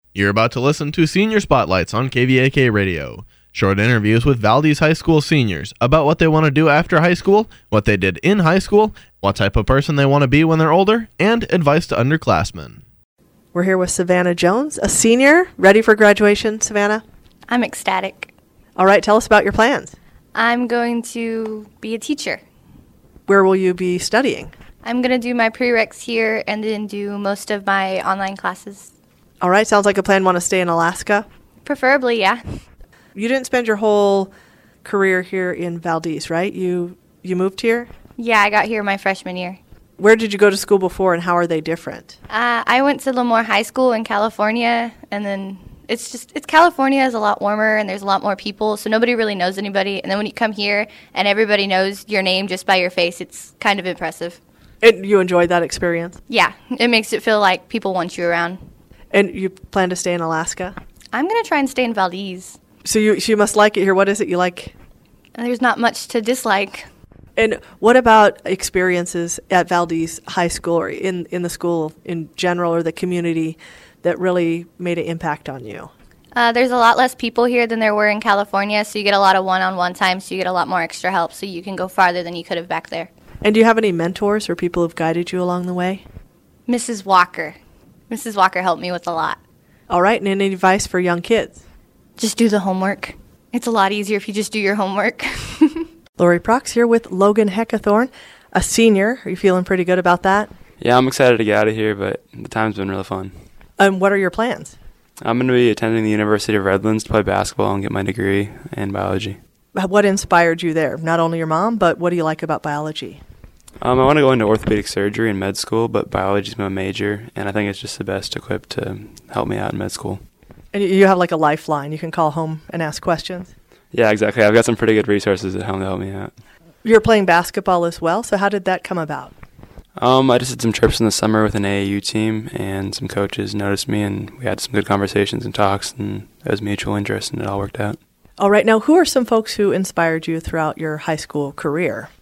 You're about to listen to Senior Spotlights on KVAK Radio. Short interviews with Valdez High School seniors about what they want to do after high school, what they did in high school, what type of person they want to be when they're older, and advice to underclassmen. We're here with Savannah Jones, a senior. Ready for graduation, Savannah? I'm ecstatic. All right, tell us about your plans. I'm going to be a teacher. Where will you be studying? I'm going to do my prereqs here and then do most of my online classes. All right, sounds like a plan. Want to stay in Alaska? Preferably, yeah. You didn't spend your whole career here in Valdez, right? You moved here? Yeah, I got here my freshman year. Where did you go to school before, and how are they different? I went to Lemoore High School in California, and then it's California is a lot warmer and there's a lot more people, so nobody really knows anybody. And then when you come here and everybody knows your name just by your face, it's kind of impressive. And you enjoyed that experience? Yeah, it makes it feel like people want you around. And you plan to stay in Alaska? I'm going to try and stay in Valdez. So you must like it here. What is it you like? There's not much to dislike. And what about experiences at Valdez High School or in the school in general or the community that really made an impact on you? There's a lot less people here than there were in California, so you get a lot of one-on-one time, so you get a lot more extra help, so you can go farther than you could have back there. And do you have any mentors or people who've guided you along the way? Mrs. Walker. Mrs. Walker helped me with a lot. All right, and any advice for young kids? Just do the homework. It's a lot easier if you just do your homework. Lori Prox here with Logan Heckathorn, a senior. Are you feeling pretty good about that? Yeah, I'm excited to get out of here, but the time's been really fun. What are your plans? I'm going to be attending the University of Redlands to play basketball and get my degree in biology. What inspired you there? Not only your mom, but what do you like about biology? I want to go into orthopedic surgery in med school, but biology is my major, and I think it's just the best equipped to help me out in med school. And you have like a lifeline. You can call home and ask questions? Yeah, exactly. I've got some pretty good resources at home to help me out. You're playing basketball as well, so how did that come about? I just did some trips in the summer with an AAU team, and some coaches noticed me, and we had some good conversations and talks, and it was mutual interest, and it all worked out. All right, now who are some folks who inspired you throughout your high school career?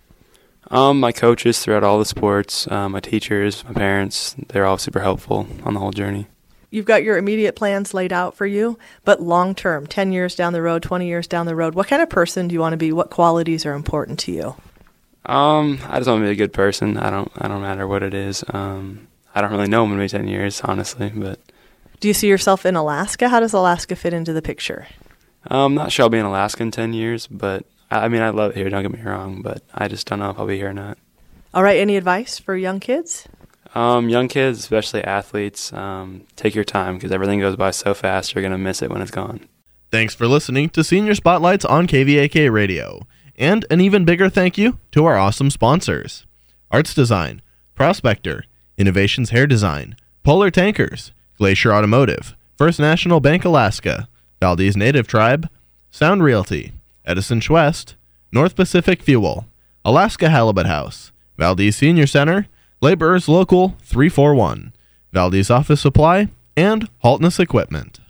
My coaches throughout all the sports, my teachers, my parents, they're all super helpful on the whole journey. You've got your immediate plans laid out for you, but long term, 10 years down the road, 20 years down the road, what kind of person do you want to be? What qualities are important to you? I just want to be a good person. I don't matter what it is. I don't really know I'm going to be 10 years, honestly, but. Do you see yourself in Alaska? How does Alaska fit into the picture? I'm not sure I'll be in Alaska in 10 years, but I mean, I love it here, don't get me wrong, but I just don't know if I'll be here or not. All right, any advice for young kids? Young kids, especially athletes, take your time because everything goes by so fast, you're going to miss it when it's gone. Thanks for listening to Senior Spotlights on KVAK Radio. And an even bigger thank you to our awesome sponsors. Arts Design, Prospector, Innovations Hair Design, Polar Tankers, Glacier Automotive, First National Bank Alaska, Valdez Native Tribe, Sound Realty, Edison Schwest, North Pacific Fuel, Alaska Halibut House, Valdez Senior Center, Laborers Local 341, Valdez Office Supply, and Haltness Equipment.